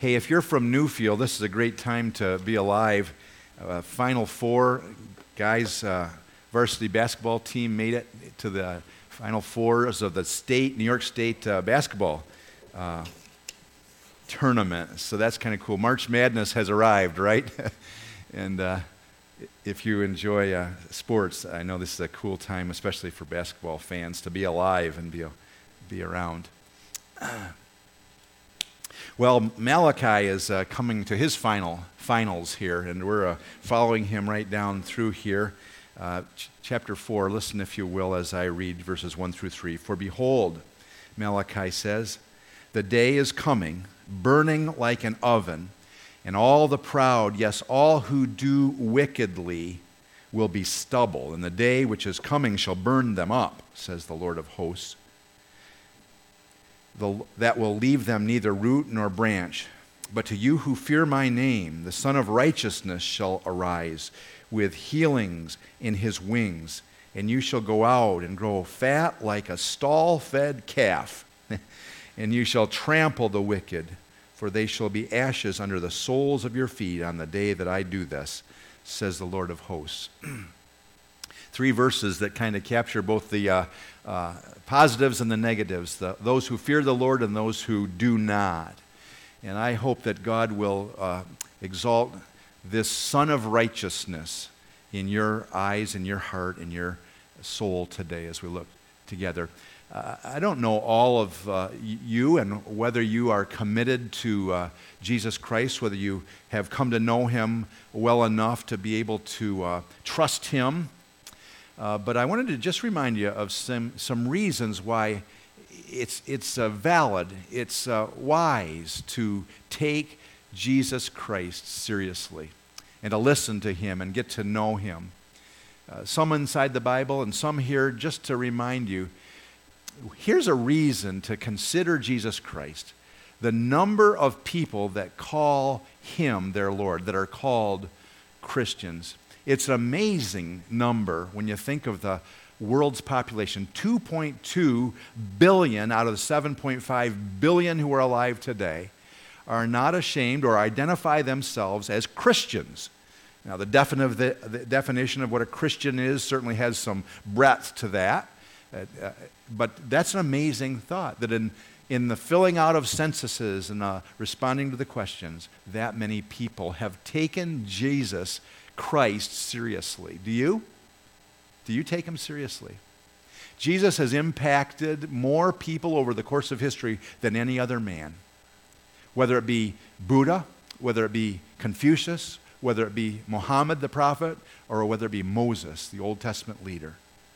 Hey, if you're from Newfield, this is a great time to be alive. Final Four, guys, varsity basketball team made it to the Final Fours of the New York State basketball tournament. So that's kind of cool. March Madness has arrived, right? And if you enjoy sports, I know this is a cool time, especially for basketball fans, to be alive and be around. Well, Malachi is coming to his finals here, and we're following him right down through here. Chapter 4, listen if you will as I read verses 1 through 3. For behold, Malachi says, the day is coming, burning like an oven, and all the proud, yes, all who do wickedly will be stubble, and the day which is coming shall burn them up, says the Lord of hosts. That will leave them neither root nor branch. But to you who fear my name, the Son of Righteousness shall arise with healings in his wings, and you shall go out and grow fat like a stall-fed calf, and you shall trample the wicked, for they shall be ashes under the soles of your feet on the day that I do this, says the Lord of hosts. 3 verses that kind of capture both the positives and the negatives, those who fear the Lord and those who do not. And I hope that God will exalt this Son of Righteousness in your eyes, in your heart, in your soul today as we look together. I don't know all of you and whether you are committed to Jesus Christ, whether you have come to know him well enough to be able to trust him. But I wanted to just remind you of some reasons why it's valid, it's wise to take Jesus Christ seriously and to listen to him and get to know him. Some inside the Bible and some here just to remind you, here's a reason to consider Jesus Christ. The number of people that call him their Lord, that are called Christians. It's an amazing number when you think of the world's population. 2.2 billion out of the 7.5 billion who are alive today are not ashamed or identify themselves as Christians. Now, the definition of what a Christian is certainly has some breadth to that, but that's an amazing thought, that in the filling out of censuses and responding to the questions, that many people have taken Jesus Christ seriously. Do you? Do you take him seriously? Jesus has impacted more people over the course of history than any other man. Whether it be Buddha, whether it be Confucius, whether it be Muhammad the prophet, or whether it be Moses, the Old Testament leader.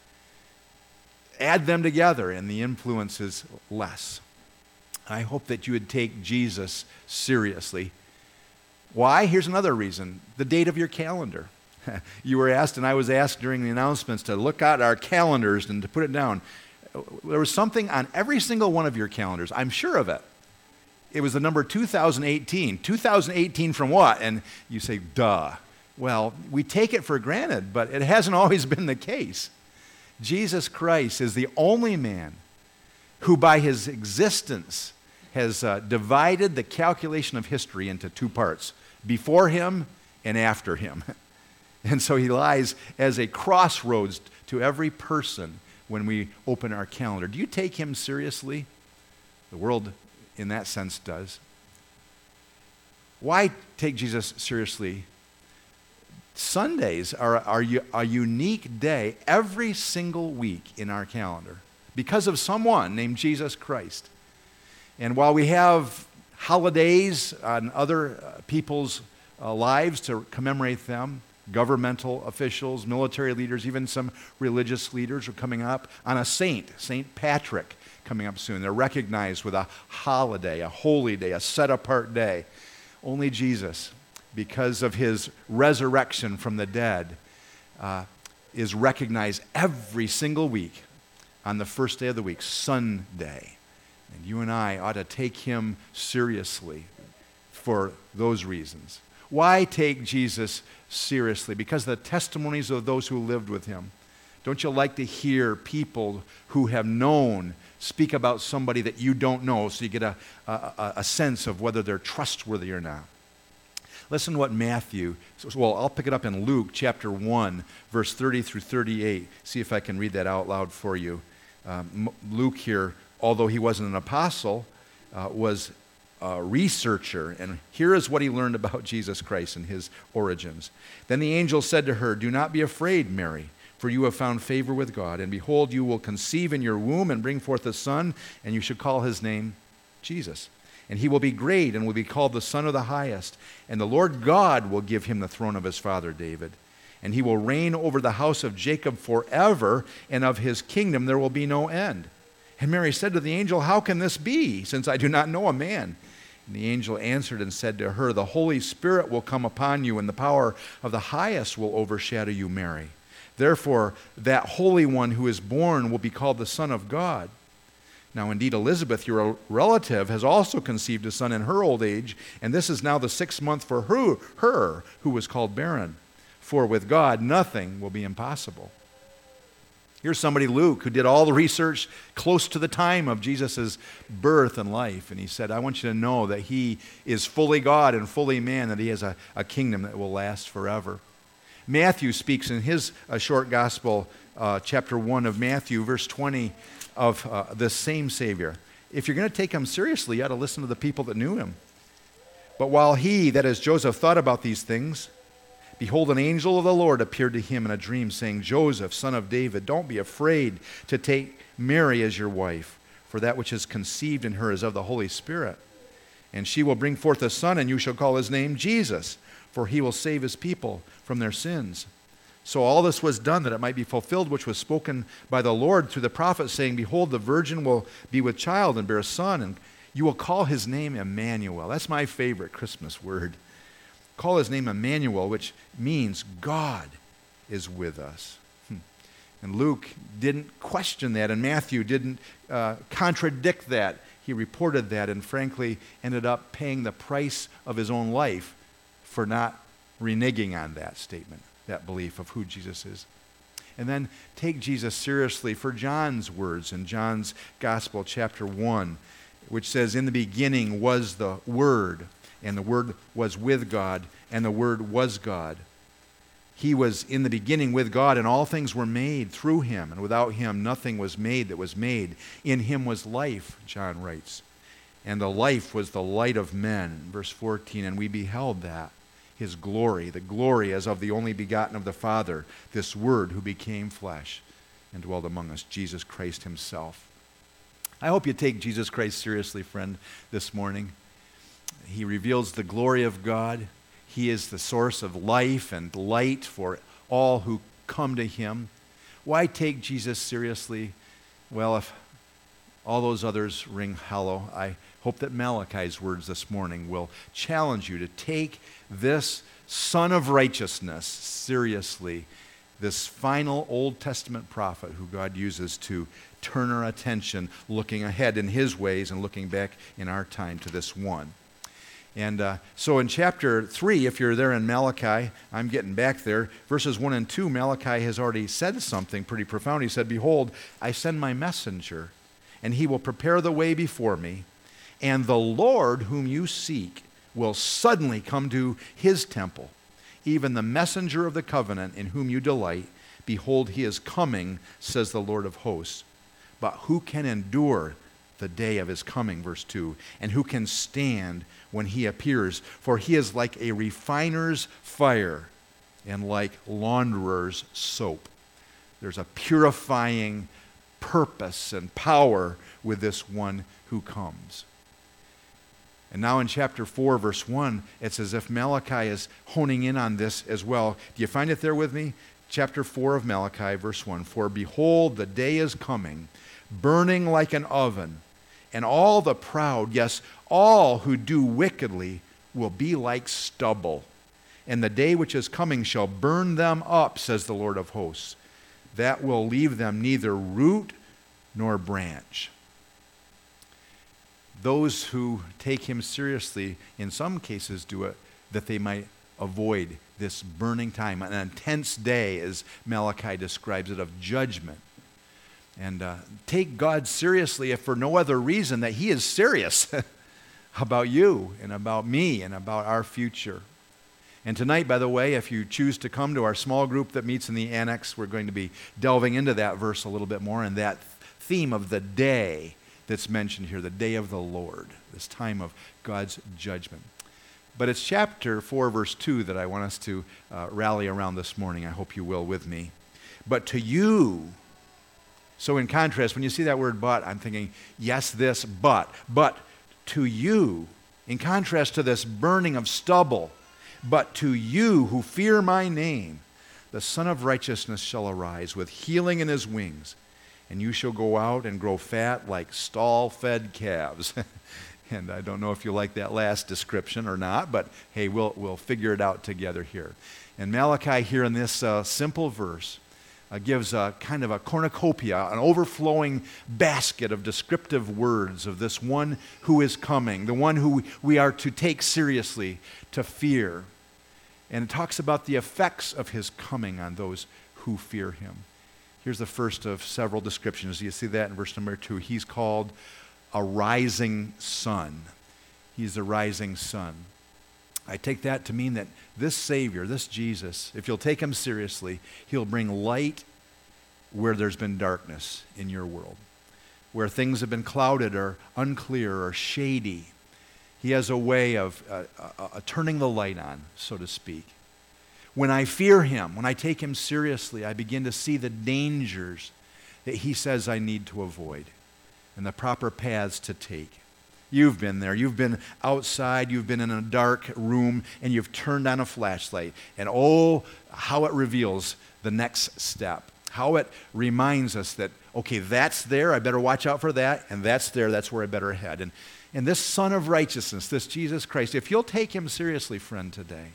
Add them together and the influence is less. I hope that you would take Jesus seriously. Why? Here's another reason. The date of your calendar. You were asked, and I was asked during the announcements to look at our calendars and to put it down. There was something on every single one of your calendars. I'm sure of it. It was the number 2018. 2018 from what? And you say, duh. Well, we take it for granted, but it hasn't always been the case. Jesus Christ is the only man who by his existence has divided the calculation of history into 2 parts, before him and after him. And so he lies as a crossroads to every person when we open our calendar. Do you take him seriously? The world, in that sense, does. Why take Jesus seriously? Sundays are a unique day every single week in our calendar because of someone named Jesus Christ. And while we have holidays on other people's lives to commemorate them, governmental officials, military leaders, even some religious leaders are coming up on a saint, St. Patrick, coming up soon. They're recognized with a holiday, a holy day, a set-apart day. Only Jesus, because of his resurrection from the dead, is recognized every single week on the first day of the week, Sunday. And you and I ought to take him seriously for those reasons. Why take Jesus seriously? Because the testimonies of those who lived with him Don't you like to hear people who have known speak about somebody that you don't know, so you get a sense of whether they're trustworthy or not? Listen to what Matthew, well, I'll pick it up in Luke chapter 1, verse 30 through 38. See if I can read that out loud for you. Luke here, although he wasn't an apostle, was a researcher, and here is what he learned about Jesus Christ and his origins. Then the angel said to her, "Do not be afraid, Mary, for you have found favor with God, and behold, you will conceive in your womb and bring forth a son, and you shall call his name Jesus. And he will be great and will be called the Son of the Highest. And the Lord God will give him the throne of his father David. And he will reign over the house of Jacob forever, and of his kingdom there will be no end." And Mary said to the angel, "How can this be, since I do not know a man?" And the angel answered and said to her, "The Holy Spirit will come upon you, and the power of the Highest will overshadow you, Mary. Therefore, that Holy One who is born will be called the Son of God. Now, indeed, Elizabeth, your relative, has also conceived a son in her old age, and this is now the 6th month for her who was called barren. For with God, nothing will be impossible." Here's somebody, Luke, who did all the research close to the time of Jesus' birth and life. And he said, I want you to know that he is fully God and fully man, that he has a kingdom that will last forever. Matthew speaks in his short gospel, chapter 1 of Matthew, verse 20, of the same Savior. If you're going to take him seriously, you ought to listen to the people that knew him. "But while he," that is Joseph, "thought about these things, behold, an angel of the Lord appeared to him in a dream, saying, 'Joseph, son of David, don't be afraid to take Mary as your wife, for that which is conceived in her is of the Holy Spirit. And she will bring forth a son, and you shall call his name Jesus, for he will save his people from their sins.' So all this was done that it might be fulfilled, which was spoken by the Lord through the prophet, saying, 'Behold, the virgin will be with child and bear a son, and you will call his name Emmanuel.'" That's my favorite Christmas word. Call his name Emmanuel, which means God is with us. And Luke didn't question that, and Matthew didn't contradict that. He reported that, and frankly ended up paying the price of his own life for not reneging on that statement, that belief of who Jesus is. And then take Jesus seriously for John's words in John's Gospel, chapter 1, which says, "In the beginning was the Word, and the Word was with God, and the Word was God. He was in the beginning with God, and all things were made through him, and without him nothing was made that was made. In him was life," John writes, "and the life was the light of men." Verse 14, "And we beheld that, his glory, the glory as of the only begotten of the Father, this Word who became flesh and dwelled among us," Jesus Christ himself. I hope you take Jesus Christ seriously, friend, this morning. He reveals the glory of God. He is the source of life and light for all who come to him. Why take Jesus seriously? Well, if all those others ring hollow, I hope that Malachi's words this morning will challenge you to take this Son of Righteousness seriously, this final Old Testament prophet who God uses to turn our attention, looking ahead in his ways and looking back in our time to this one. And so in chapter 3, if you're there in Malachi, I'm getting back there, verses 1 and 2, Malachi has already said something pretty profound. He said, "Behold, I send my messenger, and he will prepare the way before me, and the Lord whom you seek will suddenly come to his temple, even the messenger of the covenant in whom you delight. Behold, he is coming, says the Lord of hosts. But who can endure the day of his coming," verse 2, "and who can stand when he appears? For he is like a refiner's fire and like launderer's soap." There's a purifying purpose and power with this one who comes. And now in chapter 4, verse 1, it's as if Malachi is honing in on this as well. Do you find it there with me? Chapter 4 of Malachi, verse 1, "For behold, the day is coming, burning like an oven, and all the proud, yes, all who do wickedly, will be like stubble. And the day which is coming shall burn them up, says the Lord of hosts. That will leave them neither root nor branch." Those who take him seriously, in some cases, do it that they might avoid this burning time, an intense day, as Malachi describes it, of judgment. And take God seriously, if for no other reason that he is serious about you and about me and about our future. And tonight, by the way, if you choose to come to our small group that meets in the annex, we're going to be delving into that verse a little bit more and that theme of the day that's mentioned here, the day of the Lord, this time of God's judgment. But it's chapter 4, verse 2 that I want us to rally around this morning. I hope you will with me. But to you, so in contrast, when you see that word but, I'm thinking, yes, this, but to you, in contrast to this burning of stubble, but to you who fear my name, the Son of Righteousness shall arise with healing in his wings, and you shall go out and grow fat like stall-fed calves. And I don't know if you like that last description or not, but hey, we'll figure it out together here. And Malachi here in this simple verse gives a kind of a cornucopia, an overflowing basket of descriptive words of this one who is coming, the one who we are to take seriously, to fear. And it talks about the effects of his coming on those who fear him. Here's the first of several descriptions. You see that in verse number 2. He's called a rising sun. He's the rising sun. I take that to mean that this Savior, this Jesus, if you'll take him seriously, he'll bring light where there's been darkness in your world, where things have been clouded or unclear or shady. He has a way of turning the light on, so to speak. When I fear him, when I take him seriously, I begin to see the dangers that he says I need to avoid and the proper paths to take. You've been there. You've been outside. You've been in a dark room, and you've turned on a flashlight. And oh, how it reveals the next step. How it reminds us that, okay, that's there. I better watch out for that. And that's there. That's where I better head. And this Son of Righteousness, this Jesus Christ, if you'll take him seriously, friend, today,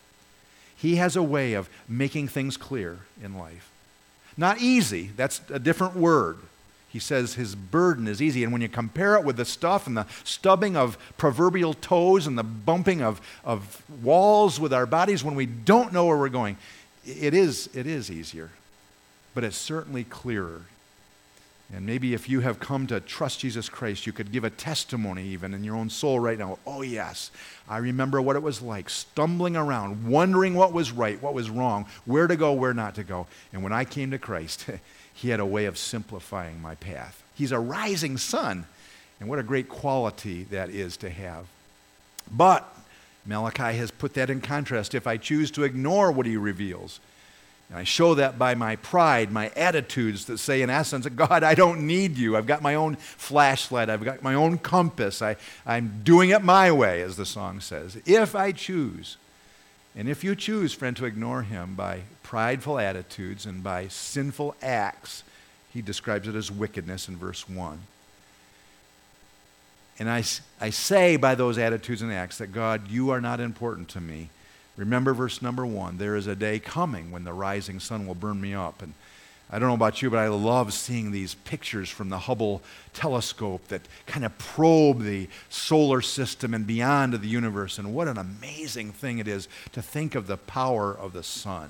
he has a way of making things clear in life. Not easy. That's a different word. He says his burden is easy. And when you compare it with the stuff and the stubbing of proverbial toes and the bumping of walls with our bodies when we don't know where we're going, it is easier. But it's certainly clearer. And maybe if you have come to trust Jesus Christ, you could give a testimony even in your own soul right now. Oh yes, I remember what it was like, stumbling around, wondering what was right, what was wrong, where to go, where not to go. And when I came to Christ, he had a way of simplifying my path. He's a rising sun. And what a great quality that is to have. But Malachi has put that in contrast. If I choose to ignore what he reveals, and I show that by my pride, my attitudes that say, in essence, God, I don't need you. I've got my own flashlight. I've got my own compass. I'm doing it my way, as the song says. If I choose, and if you choose, friend, to ignore him by prideful attitudes and by sinful acts, he describes it as wickedness in verse 1. And I say by those attitudes and acts that, God, you are not important to me. Remember verse number 1, there is a day coming when the rising sun will burn me up. And I don't know about you, but I love seeing these pictures from the Hubble telescope that kind of probe the solar system and beyond of the universe. And what an amazing thing it is to think of the power of the sun.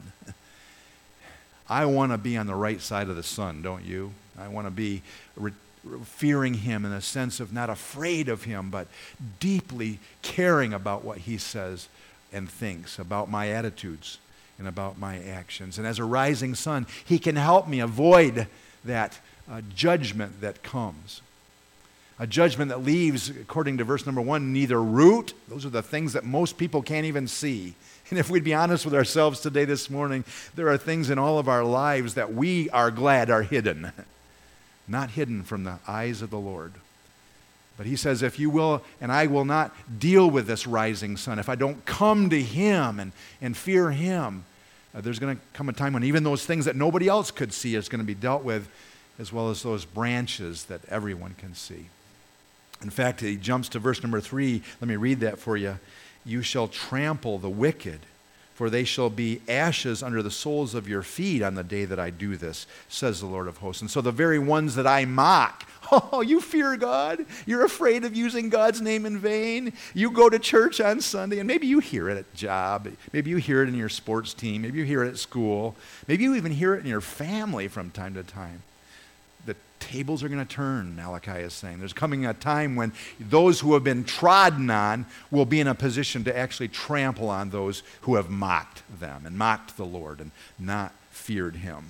I want to be on the right side of the sun, don't you? I want to be fearing him in a sense of not afraid of him, but deeply caring about what he says and thinks, about my attitudes and about my actions. And as a rising sun, he can help me avoid that judgment that comes. A judgment that leaves, according to verse number 1, neither root. Those are the things that most people can't even see. And if we'd be honest with ourselves today, this morning, there are things in all of our lives that we are glad are hidden. Not hidden from the eyes of the Lord. But he says, if you will, and I will not deal with this rising sun, if I don't come to him and fear him, there's going to come a time when even those things that nobody else could see is going to be dealt with, as well as those branches that everyone can see. In fact, he jumps to verse number 3. Let me read that for you. You shall trample the wicked, for they shall be ashes under the soles of your feet on the day that I do this, says the Lord of hosts. And so the very ones that I mock, oh, you fear God? You're afraid of using God's name in vain? You go to church on Sunday, and maybe you hear it at job. Maybe you hear it in your sports team. Maybe you hear it at school. Maybe you even hear it in your family from time to time. The tables are going to turn, Malachi is saying. There's coming a time when those who have been trodden on will be in a position to actually trample on those who have mocked them and mocked the Lord and not feared him.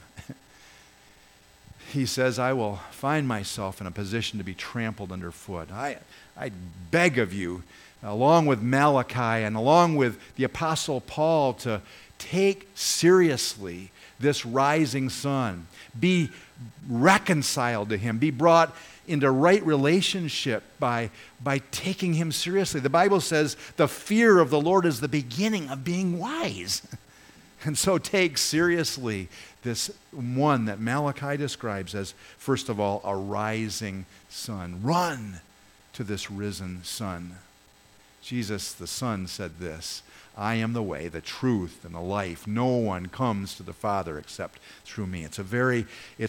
He says, I will find myself in a position to be trampled underfoot. I beg of you, along with Malachi and along with the Apostle Paul, to take seriously this rising sun. Be reconciled to him. Be brought into right relationship by taking him seriously. The Bible says the fear of the Lord is the beginning of being wise. And so take seriously this one that Malachi describes as, first of all, a rising sun. Run to this risen sun. Jesus, the Son, said this, I am the way, the truth, and the life. No one comes to the Father except through me. It's a very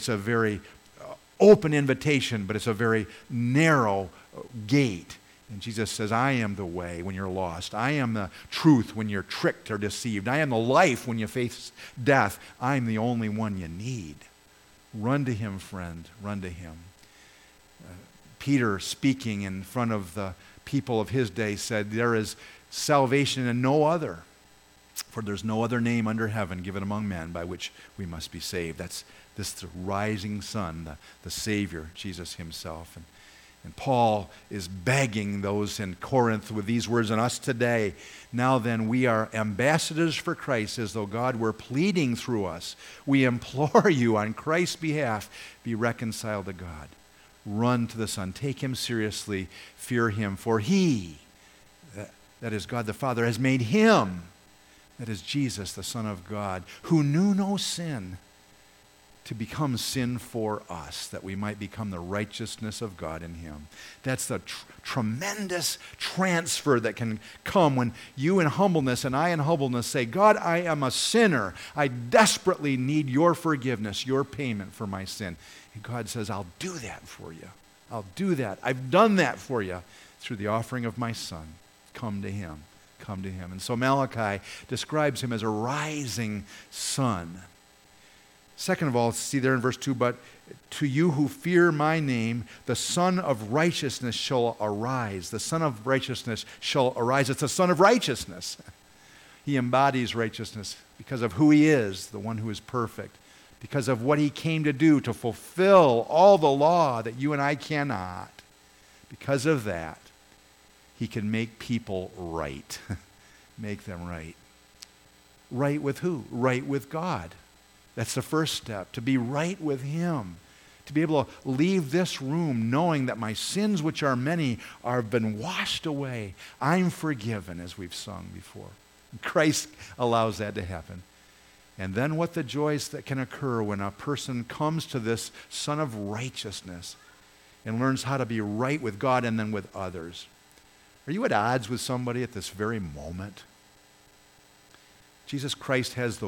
open invitation, but it's a very narrow gate. And Jesus says, I am the way when you're lost. I am the truth when you're tricked or deceived. I am the life when you face death. I'm the only one you need. Run to him, friend. Run to him. Peter, speaking in front of the people of his day, said, there is salvation in no other, for there's no other name under heaven given among men by which we must be saved. That's this rising sun, the Savior, Jesus himself. And Paul is begging those in Corinth with these words, and us today, now then we are ambassadors for Christ, as though God were pleading through us. We implore you on Christ's behalf, be reconciled to God. Run to the Son. Take him seriously. Fear him. For he, that is God the Father, has made him, that is Jesus, the Son of God, who knew no sin, to become sin for us, that we might become the righteousness of God in him. That's the tremendous transfer that can come when you in humbleness and I in humbleness say, God, I am a sinner. I desperately need your forgiveness, your payment for my sin. And God says, I'll do that for you. I'll do that. I've done that for you through the offering of my Son. Come to him. Come to him. And so Malachi describes him as a rising sun. Second of all, see there in verse 2, but to you who fear my name, the Son of righteousness shall arise. The Son of righteousness shall arise. It's the Son of righteousness. He embodies righteousness because of who he is, the one who is perfect, because of what he came to do, to fulfill all the law that you and I cannot. Because of that, he can make people right. Make them right. Right with who? Right with God. That's the first step, to be right with him, to be able to leave this room knowing that my sins, which are many, have been washed away. I'm forgiven, as we've sung before. Christ allows that to happen. And then what the joys that can occur when a person comes to this Son of righteousness and learns how to be right with God and then with others. Are you at odds with somebody at this very moment? Jesus Christ has a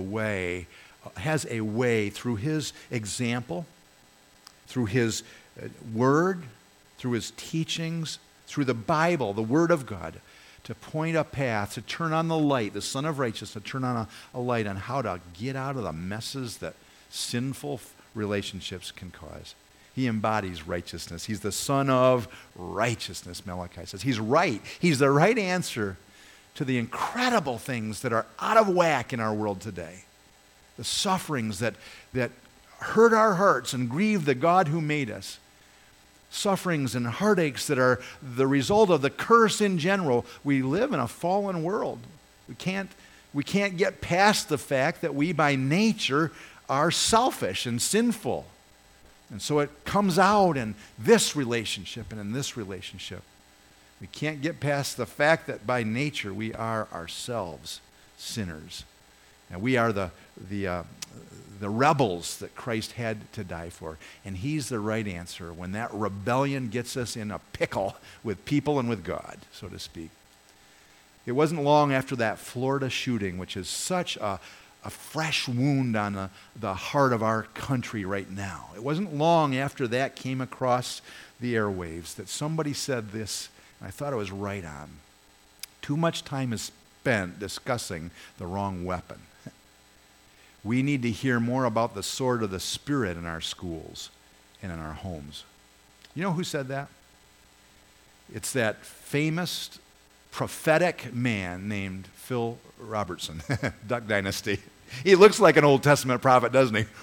way through his example, through his word, through his teachings, through the Bible, the Word of God, to point a path, to turn on the light, the Son of Righteousness, to turn on a light on how to get out of the messes that sinful relationships can cause. He embodies righteousness. He's the Son of righteousness, Malachi says. He's right. He's the right answer to the incredible things that are out of whack in our world today. The sufferings that hurt our hearts and grieve the God who made us. Sufferings and heartaches that are the result of the curse in general. We live in a fallen world. We can't get past the fact that we by nature are selfish and sinful. And so it comes out in this relationship and in this relationship. We can't get past the fact that by nature we are ourselves sinners. And we are the rebels that Christ had to die for. And he's the right answer when that rebellion gets us in a pickle with people and with God, so to speak. It wasn't long after that Florida shooting, which is such a fresh wound on the heart of our country right now. It wasn't long after that came across the airwaves that somebody said this, and I thought it was right on. Too much time is spent discussing the wrong weapon. We need to hear more about the sword of the Spirit in our schools and in our homes. You know who said that? It's that famous prophetic man named Phil Robertson, Duck Dynasty. He looks like an Old Testament prophet, doesn't he?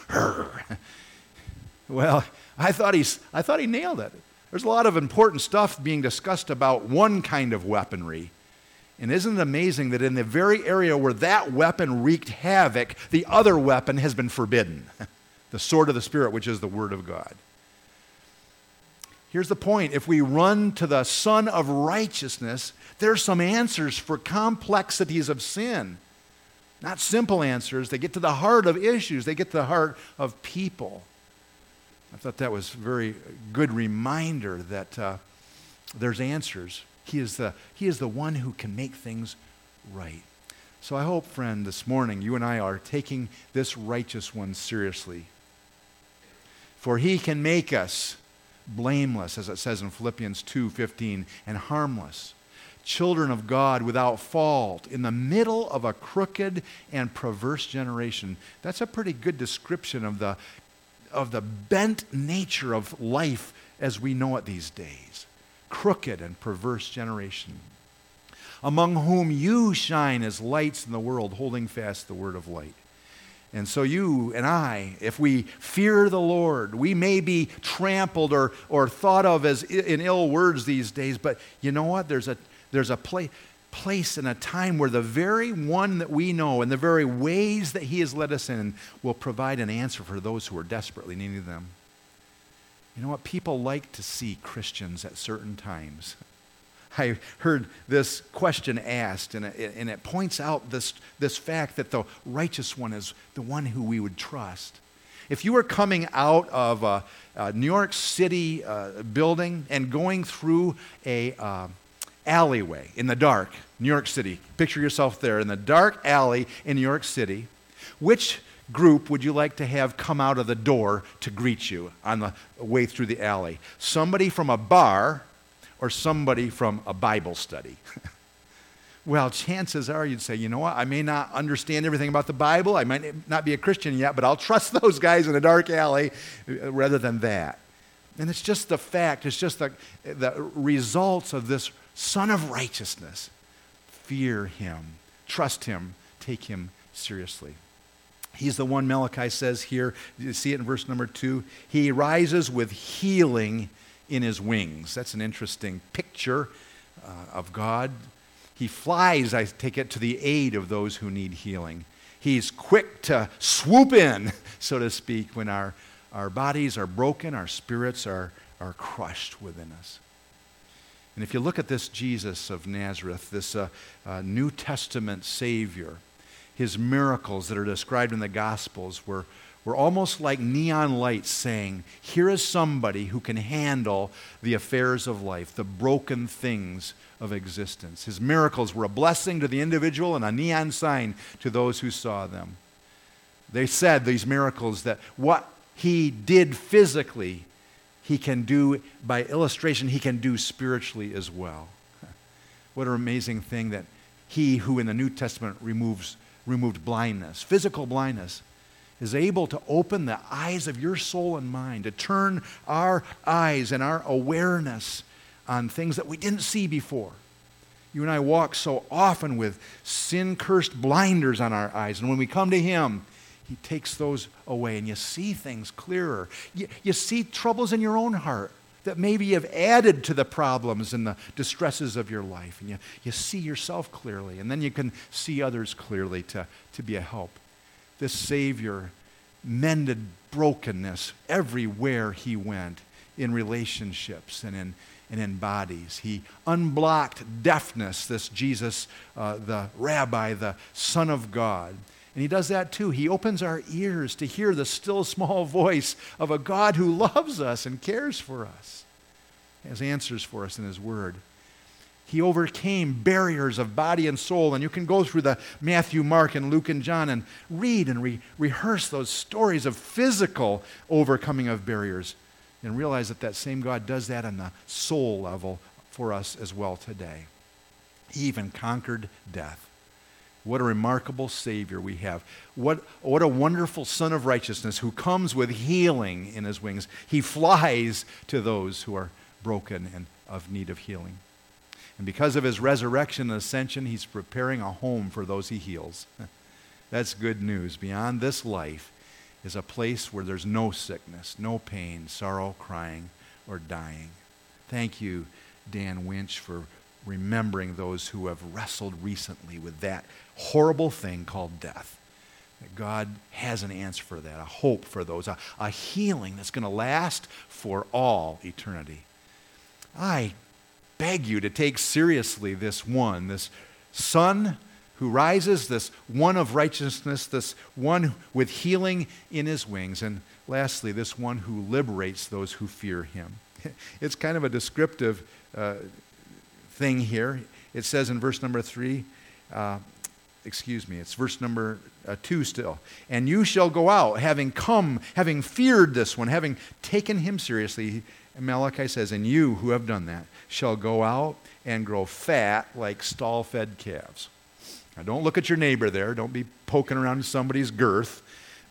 Well, I thought he nailed it. There's a lot of important stuff being discussed about one kind of weaponry. And isn't it amazing that in the very area where that weapon wreaked havoc, the other weapon has been forbidden? The sword of the Spirit, which is the Word of God. Here's the point. If we run to the Son of Righteousness, there's some answers for complexities of sin. Not simple answers. They get to the heart of issues. They get to the heart of people. I thought that was a very good reminder that there's answers. He is the one who can make things right. So I hope, friend, this morning you and I are taking this righteous one seriously. For he can make us blameless, as it says in Philippians 2:15, and harmless, children of God without fault, in the middle of a crooked and perverse generation. That's a pretty good description of the bent nature of life as we know it these days. Crooked and perverse generation, among whom you shine as lights in the world, holding fast the word of light. And so you and I, if we fear the Lord, we may be trampled or thought of as in ill words these days, but you know what? There's a place and a time where the very one that we know and the very ways that he has led us in will provide an answer for those who are desperately needing them. You know what? People like to see Christians at certain times. I heard this question asked, and it points out this fact that the righteous one is the one who we would trust. If you were coming out of a New York City building and going through a alleyway in the dark, New York City, picture yourself there in the dark alley in New York City, which group would you like to have come out of the door to greet you on the way through the alley? Somebody from a bar or somebody from a Bible study? Well, chances are you'd say, you know what, I may not understand everything about the Bible, I might not be a Christian yet, but I'll trust those guys in a dark alley rather than that. And it's just the fact, it's just the results of this Son of Righteousness. Fear him, trust him, take him seriously. He's the one Malachi says here, you see it in verse number 2, he rises with healing in his wings. That's an interesting picture of God. He flies, I take it, to the aid of those who need healing. He's quick to swoop in, so to speak, when our bodies are broken, our spirits are crushed within us. And if you look at this Jesus of Nazareth, this New Testament Savior, his miracles that are described in the Gospels were almost like neon lights saying, here is somebody who can handle the affairs of life, the broken things of existence. His miracles were a blessing to the individual and a neon sign to those who saw them. They said, these miracles, that what he did physically, he can do, by illustration, he can do spiritually as well. What an amazing thing that he who in the New Testament removed blindness, physical blindness, is able to open the eyes of your soul and mind, to turn our eyes and our awareness on things that we didn't see before. You and I walk so often with sin-cursed blinders on our eyes, and when we come to him, he takes those away, and you see things clearer. You see troubles in your own heart that maybe have added to the problems and the distresses of your life, and you see yourself clearly, and then you can see others clearly to be a help. This Savior mended brokenness everywhere he went, in relationships and in bodies. He unblocked deafness, this Jesus, the Rabbi, the Son of God. And he does that too. He opens our ears to hear the still small voice of a God who loves us and cares for us. He has answers for us in his word. He overcame barriers of body and soul. And you can go through the Matthew, Mark, and Luke, and John and read and rehearse those stories of physical overcoming of barriers and realize that that same God does that on the soul level for us as well today. He even conquered death. What a remarkable Savior we have. What a wonderful Son of Righteousness who comes with healing in his wings. He flies to those who are broken and of need of healing. And because of his resurrection and ascension, he's preparing a home for those he heals. That's good news. Beyond this life is a place where there's no sickness, no pain, sorrow, crying, or dying. Thank you, Dan Winch, for remembering those who have wrestled recently with that horrible thing called death. That God has an answer for that, a hope for those, a healing that's going to last for all eternity. I beg you to take seriously this Son who rises, this one of righteousness, this one with healing in his wings, and lastly, this one who liberates those who fear him. It's kind of a descriptive thing here. It says in verse number 3, it's verse number 2 still. And you shall go out, having feared this one, having taken him seriously. And Malachi says, and you who have done that shall go out and grow fat like stall-fed calves. Now, don't look at your neighbor there. Don't be poking around somebody's girth.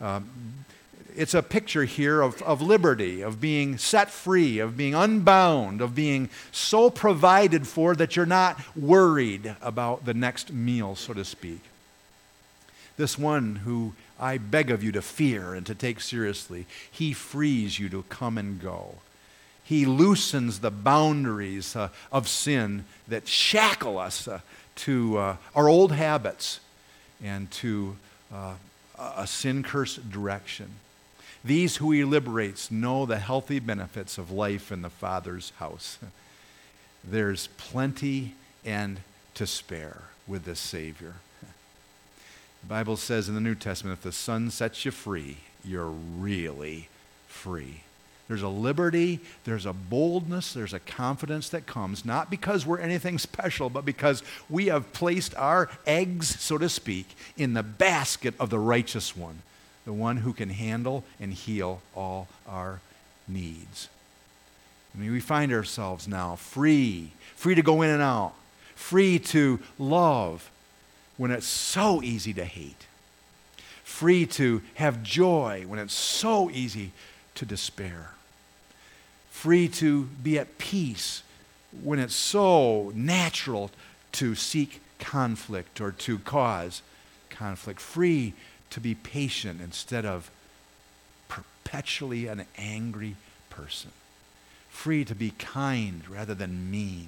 It's a picture here of liberty, of being set free, of being unbound, of being so provided for that you're not worried about the next meal, so to speak. This one who I beg of you to fear and to take seriously, he frees you to come and go. He loosens the boundaries of sin that shackle us to our old habits and to a sin-cursed direction. These who he liberates know the healthy benefits of life in the Father's house. There's plenty and to spare with this Savior. The Bible says in the New Testament, if the Son sets you free, you're really free. There's a liberty, there's a boldness, there's a confidence that comes, not because we're anything special, but because we have placed our eggs, so to speak, in the basket of the righteous one, the one who can handle and heal all our needs. I mean, we find ourselves now free to go in and out, free to love when it's so easy to hate, free to have joy when it's so easy to despair, free to be at peace when it's so natural to seek conflict or to cause conflict, free to be patient instead of perpetually an angry person, free to be kind rather than mean,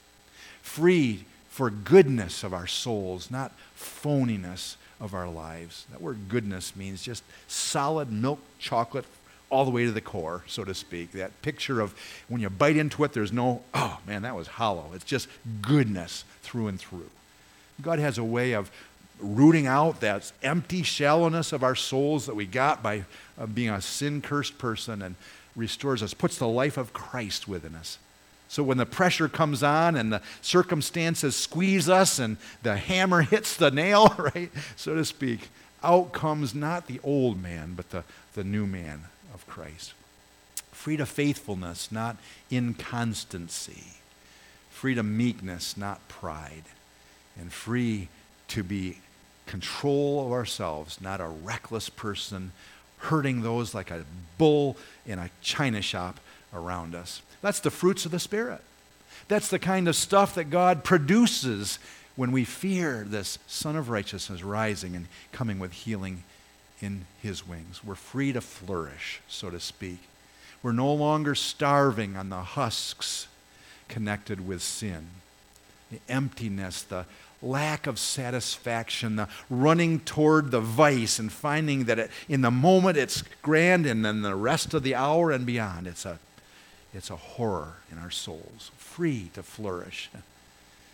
free for goodness of our souls, not phoniness of our lives. That word goodness means just solid milk chocolate all the way to the core, so to speak. That picture of when you bite into it, there's no, oh man, that was hollow. It's just goodness through and through. God has a way of rooting out that empty shallowness of our souls that we got by being a sin-cursed person and restores us, puts the life of Christ within us. So when the pressure comes on and the circumstances squeeze us and the hammer hits the nail, right, so to speak, out comes not the old man, but the new man of Christ. Free to faithfulness, not inconstancy. Free to meekness, not pride. And free to be control of ourselves, not a reckless person hurting those like a bull in a china shop around us. That's the fruits of the Spirit. That's the kind of stuff that God produces when we fear this Son of Righteousness rising and coming with healing in his wings. We're free to flourish, so to speak. We're no longer starving on the husks connected with sin. The emptiness, the lack of satisfaction, the running toward the vice and finding that in the moment it's grand and then the rest of the hour and beyond, it's a horror in our souls. Free to flourish.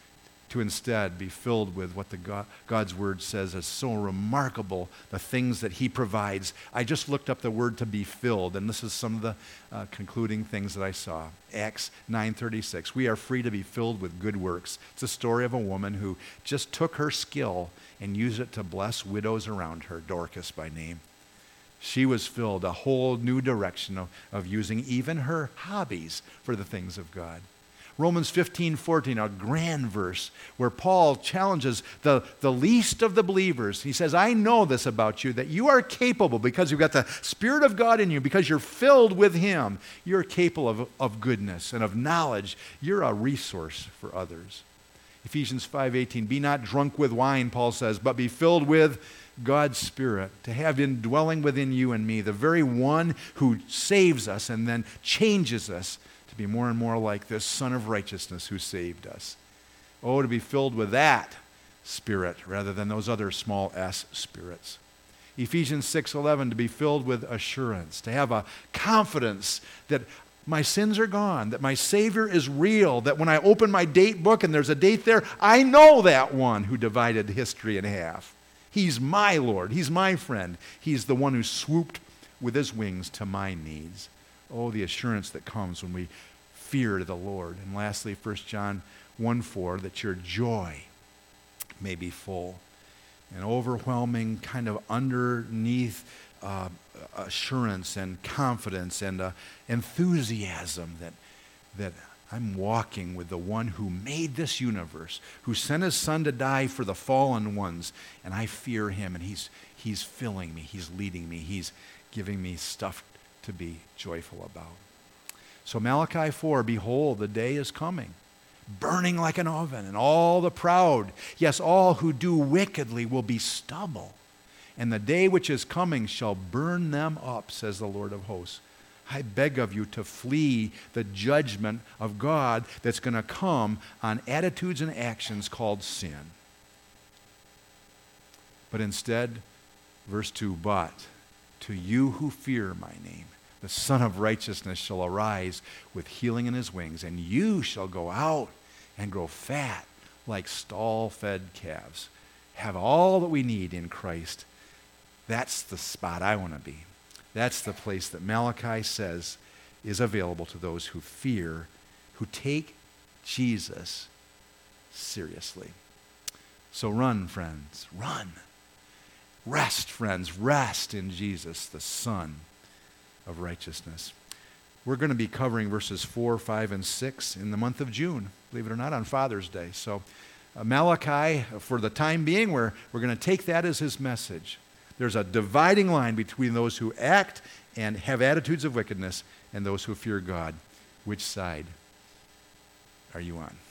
to instead be filled with what God's word says is so remarkable, the things that he provides. I just looked up the word to be filled, and this is some of the concluding things that I saw. Acts 9:36, we are free to be filled with good works. It's a story of a woman who just took her skill and used it to bless widows around her, Dorcas by name. She was filled a whole new direction of using even her hobbies for the things of God. Romans 15:14, a grand verse where Paul challenges the least of the believers. He says, I know this about you, that you are capable, because you've got the Spirit of God in you, because you're filled with him. You're capable of goodness and of knowledge. You're a resource for others. Ephesians 5:18, be not drunk with wine, Paul says, but be filled with God's Spirit, to have indwelling within you and me, the very one who saves us and then changes us to be more and more like this Son of Righteousness who saved us. Oh, to be filled with that Spirit rather than those other small s spirits. Ephesians 6:11, to be filled with assurance, to have a confidence that my sins are gone, that my Savior is real, that when I open my date book and there's a date there, I know that one who divided history in half. He's my Lord. He's my friend. He's the one who swooped with his wings to my needs. Oh, the assurance that comes when we fear the Lord. And lastly, 1 John 1:4, that your joy may be full. An overwhelming kind of underneath assurance and confidence and enthusiasm that I'm walking with the one who made this universe, who sent his Son to die for the fallen ones, and I fear him, and he's filling me, he's leading me, he's giving me stuff to be joyful about. So Malachi 4, behold, the day is coming, burning like an oven, and all the proud, yes, all who do wickedly will be stubble. And the day which is coming shall burn them up, says the Lord of hosts. I beg of you to flee the judgment of God that's going to come on attitudes and actions called sin. But instead, verse 2, but to you who fear my name, the Son of Righteousness shall arise with healing in his wings, and you shall go out and grow fat like stall-fed calves. Have all that we need in Christ. That's the spot I want to be. That's the place that Malachi says is available to those who fear, who take Jesus seriously. So run, friends, run. Rest, friends, rest in Jesus, the Son of Righteousness. We're going to be covering verses 4, 5, and 6 in the month of June, believe it or not, on Father's Day. So Malachi, for the time being, we're going to take that as his message. There's a dividing line between those who act and have attitudes of wickedness and those who fear God. Which side are you on?